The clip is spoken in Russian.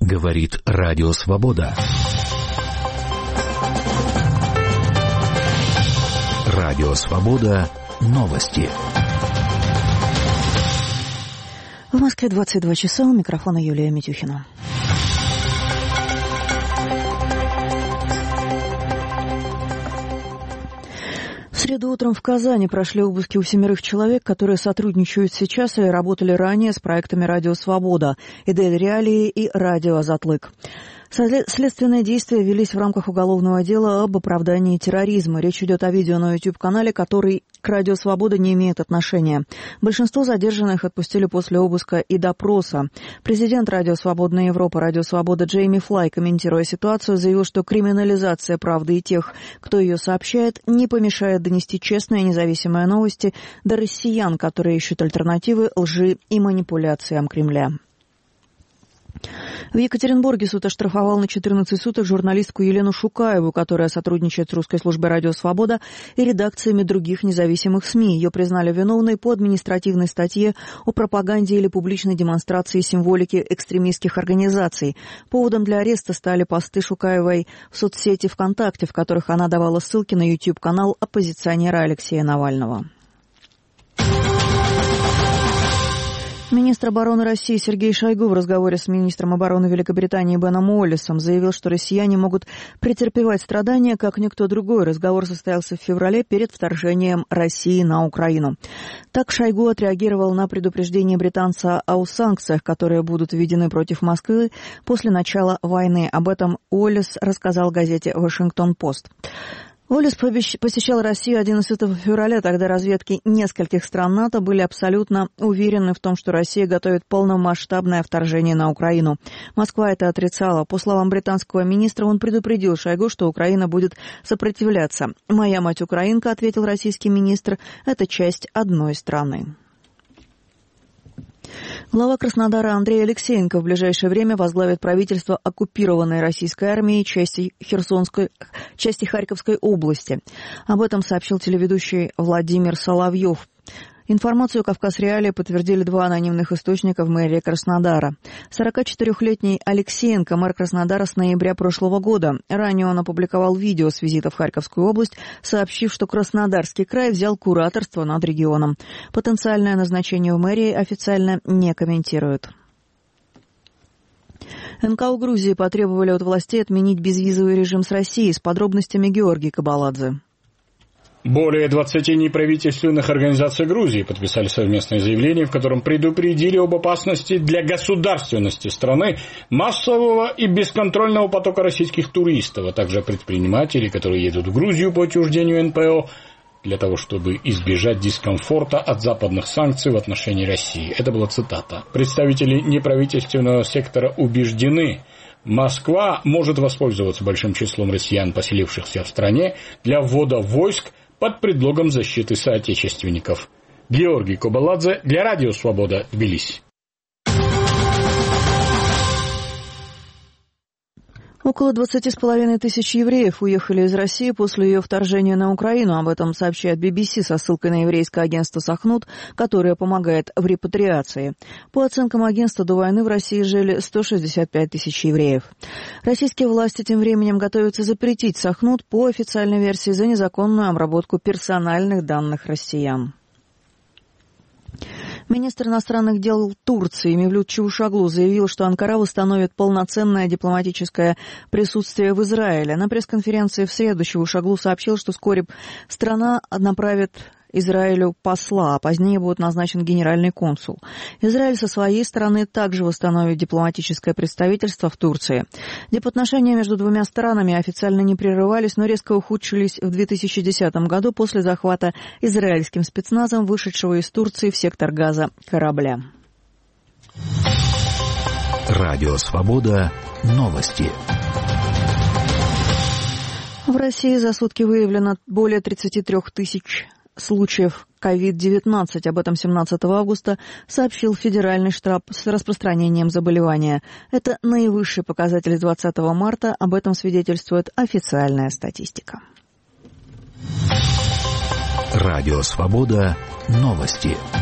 Говорит Радио Свобода. Радио Свобода. Новости. В Москве 22 часа. У микрофона Юлия Митюхина. В среду утром в Казани прошли обыски у 7 человек, которые сотрудничают сейчас или работали ранее с проектами «Радио Свобода», «Идель Реалии» и «Радио Затлык». Следственные действия велись в рамках уголовного дела об оправдании терроризма. Речь идет о видео на YouTube-канале, который к «Радио Свобода» не имеет отношения. Большинство задержанных отпустили после обыска и допроса. Президент «Радио Свободная Европа», «Радио Свобода» Джейми Флай, комментируя ситуацию, заявил, что криминализация правды и тех, кто ее сообщает, не помешает донести честные и независимые новости до россиян, которые ищут альтернативы лжи и манипуляциям Кремля. В Екатеринбурге суд оштрафовал на 14 суток журналистку Елену Шукаеву, которая сотрудничает с русской службой «Радио Свобода» и редакциями других независимых СМИ. Ее признали виновной по административной статье о пропаганде или публичной демонстрации символики экстремистских организаций. Поводом для ареста стали посты Шукаевой в соцсети ВКонтакте, в которых она давала ссылки на YouTube-канал оппозиционера Алексея Навального. Министр обороны России Сергей Шойгу в разговоре с министром обороны Великобритании Беном Уоллесом заявил, что россияне могут претерпевать страдания, как никто другой. Разговор состоялся в феврале перед вторжением России на Украину. Так Шойгу отреагировал на предупреждение британца о санкциях, которые будут введены против Москвы после начала войны. Об этом Уоллес рассказал газете «Вашингтон-Пост». Уоллес посещал Россию 11 февраля, тогда разведки нескольких стран НАТО были абсолютно уверены в том, что Россия готовит полномасштабное вторжение на Украину. Москва это отрицала. По словам британского министра, он предупредил Шойгу, что Украина будет сопротивляться. «Моя мать украинка», — ответил российский министр, — «это часть одной страны». Глава Краснодара Андрей Алексеенко в ближайшее время возглавит правительство оккупированной российской армией части Харьковской области. Об этом сообщил телеведущий Владимир Соловьев. Информацию «Кавказ Реалии» подтвердили два анонимных источника в мэрии Краснодара. 44-летний Алексеенко, мэр Краснодара с ноября прошлого года. Ранее он опубликовал видео с визита в Харьковскую область, сообщив, что Краснодарский край взял кураторство над регионом. Потенциальное назначение в мэрии официально не комментируют. НКО Грузии потребовали от властей отменить безвизовый режим с Россией. С подробностями Георгий Кабаладзе. Более 20 неправительственных организаций Грузии подписали совместное заявление, в котором предупредили об опасности для государственности страны массового и бесконтрольного потока российских туристов, а также предпринимателей, которые едут в Грузию по отчуждению НПО, для того, чтобы избежать дискомфорта от западных санкций в отношении России. Это была цитата. Представители неправительственного сектора убеждены, Москва может воспользоваться большим числом россиян, поселившихся в стране, для ввода войск под предлогом защиты соотечественников. Георгий Кабаладзе для Радио Свобода, Тбилиси. Около 20,5 тысяч евреев уехали из России после ее вторжения на Украину. Об этом сообщает BBC со ссылкой на еврейское агентство «Сахнут», которое помогает в репатриации. По оценкам агентства, до войны в России жили 165 тысяч евреев. Российские власти тем временем готовятся запретить «Сахнут» по официальной версии за незаконную обработку персональных данных россиян. Министр иностранных дел Турции Мевлют Чавушоглу заявил, что Анкара восстановит полноценное дипломатическое присутствие в Израиле. На пресс-конференции в среду Чавушоглу сообщил, что вскоре страна направит Израилю посла, а позднее будет назначен генеральный консул. Израиль со своей стороны также восстановит дипломатическое представительство в Турции. Дипотношения между двумя странами официально не прерывались, но резко ухудшились в 2010 году после захвата израильским спецназом вышедшего из Турции в сектор Газа корабля. Радио Свобода. Новости. В России за сутки выявлено более 33 тысяч случаев COVID-19. Об этом 17 августа сообщил Федеральный штаб с распространением заболевания. Это наивысший показатель с 20 марта. Об этом свидетельствует официальная статистика. Радио Свобода. Новости.